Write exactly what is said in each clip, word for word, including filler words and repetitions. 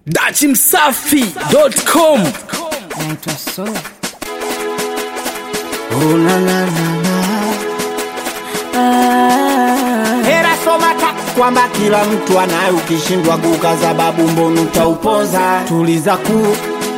dachi msafi dot com. Naitwa So. Oh na na na na. Ah. Hera soma ta kwamba kila mtu anayo, ukishindwa kukaza babu mbonu utaupoza. Tuliza ku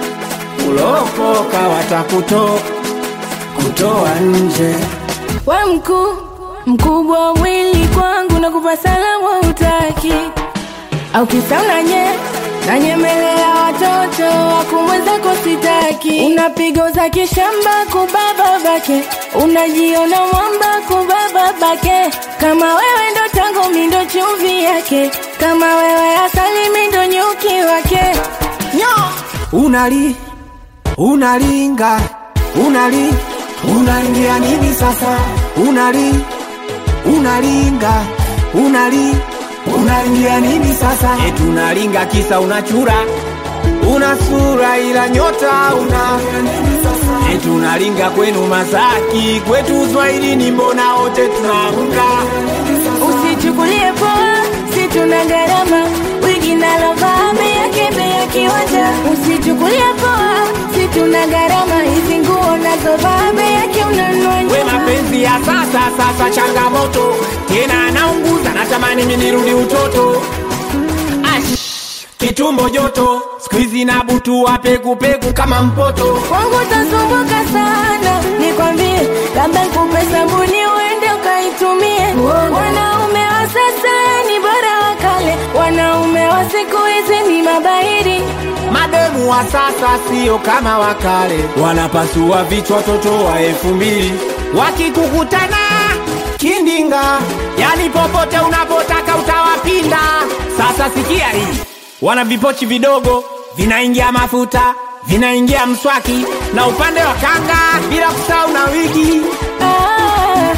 ulopoka watakuto kutoa nje. Wa mkuu mkubwa mwili kwangu na kupa salamu utaki. Au kisauna nye na nyemelea watoto wakumweza kositaki. Unapigo za kishamba kubaba bake, unajiona mwamba kubaba bake. Kama wewe ndo tango mindo chumvi yake, kama wewe asali mindo nyuki wake. Nyo unali unalinga unali unaingia nini sasa? Unali unalinga unali unaingia nini sasa? Eti unalinga kisa unachura, una sura ila nyota una. Eti unalinga kwenu Masaki, kwetu Swahilini mbona wote tunaunga. Usichukulie poa, si tuna gharama, wigi na lava yake bei kiwanja. Usichukulie poa, si tuna gharama, hizi nguo nazo bei yake unanunua. We mapenzi ya sasa sasa changamoto, tena anaunguza, natamani mimi nirudi utoto. Ash, kitumbo joto, squeeze na butu wapegu pegu kama mpoto. Wangu tasumbuka sana, nikwambie, labda nikupe sabuni uende ukaitumie. Wanaume wa sasa ni bora wa kale, wanaume wa siku hizi ni mabairi. Mademu wa sasa sio kama wakale, wanapasua vichwa watoto wa elfu mbili. Wakikukutana kindinga, yani popote unapotaka utawapinda. Sasa sikia hii, wana vipochi vidogo, vinaingia mafuta, vinaingia mswaki, na upande wa kanga bila kusahau na wigi. Ah,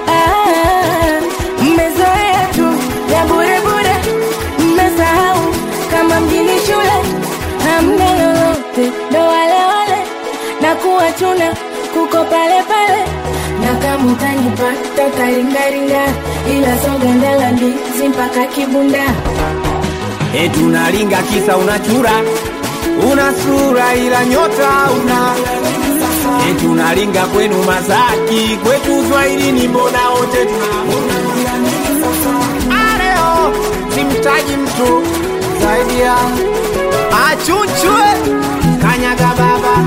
ah, mmezoea tu ya bure bure, mmesahau kama mjini shule hamna lolote, ndo wale wale na kuwa tuna kuko pale pale. Na kama utanipata karingaringa, ila soga ndala ndizi mpaka kibunda. Eti unalinga kisa unachura, una sura ila nyota una. Eti unalinga kwenu Masaki, kwetu Swahilini mbona wote tunaunga. Areo simtaji mtu zaidi ya achuchwe kanyaga baba.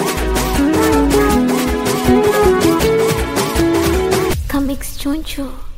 Comics Choncho.